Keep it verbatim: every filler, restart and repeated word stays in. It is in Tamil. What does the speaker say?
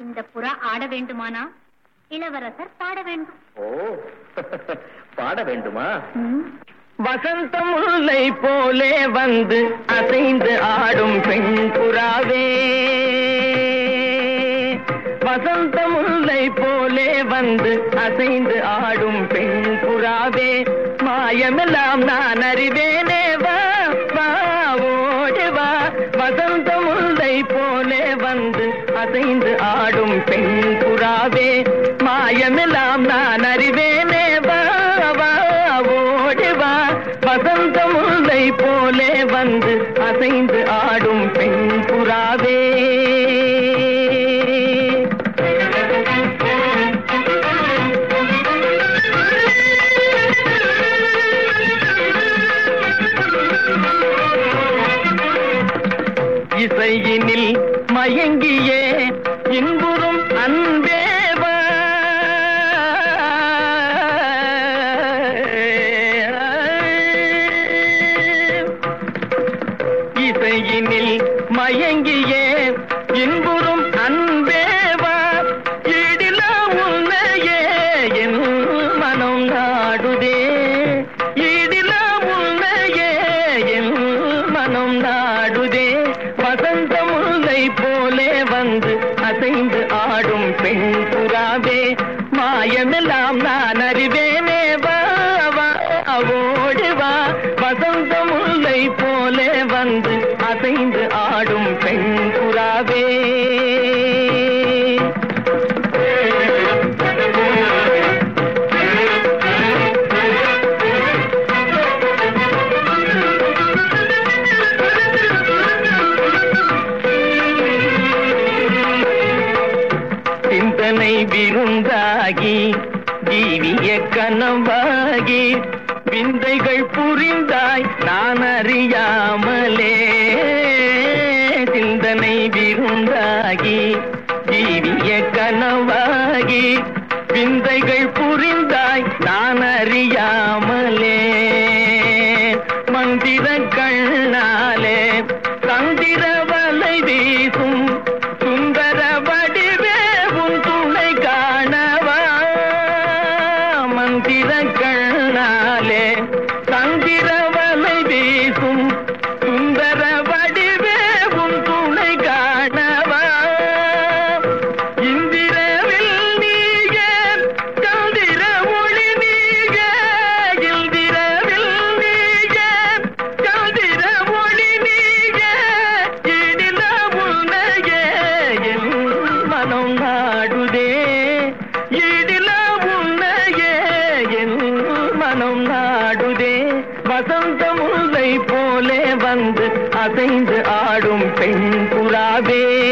இந்த புறா ஆட வேண்டுமானா இளவரசர் பாட வேண்டும். ஓ, பாட வேண்டுமா? வசந்த முல்லை போலே வந்து அசைந்து ஆடும் பெண் புறாவே, வசந்த முல்லை போலே வந்து அசைந்து ஆடும் பெண் புறாவே, மாயமெல்லாம் நான் அறிவேனே, வா வா ஓடி வா. வசந்த முல்லை போலே வந்து அசைந்து ஆடும் பெண் புறாவே, மாயமெல்லாம் நான் அறிவேனே, வா வா ஓடி வா. வசந்த முல்லை போலே வந்து அசைந்து ஆடும் பெண் புறாவே. இசையினில் மயங்கியே இன்புறும் அன்பேவா, இசையினில் மயங்கியே இன்புறும் அன்பேவா, இடில உன்னையே என் மனம் நாடுதே, இடில உன்னையே என் மனம் நாடுதே. வசந்த முல்லை போலே வந்து அசைந்து ஆடும் பெண் புறாவே, மாயமெல்லாம் நான் அறிவேனே, வா வா ஓடி வா. வசந்த முல்லை போலே வந்து அசைந்து ஆடும் பெண் புறாவே. சிந்தனை விருந்தாகி ஜீவிய கனவாகி விந்தைகள் புரிந்தாய் நான் அறியாமலே, சிந்தனை விருந்தாகி ஜீவிய கனவாகி விந்தைகள் புரிந்தாய் நான் அறியாமலே, மந்திர கண்ணாலே சந்திர வலை வீசும் சுந்தர வடிவே உன் துணை காணவா. மந்திர கண்ணாலே சந்திர வலை வீசும் சுந்தர வடிவே உன் துணை காணவா. இந்திரவில் நீயே சந்திர ஒளி நீயே, இந்திரவில் நீயே சந்திர ஒளி நீயே, இடில உன்னையே என் மனம் நாடுதே, இடில உன்னையே என் மனம் நாடுதே. வசந்த முல்லை போலே வந்து அசைந்து ஆடும் பெண் புறாவே.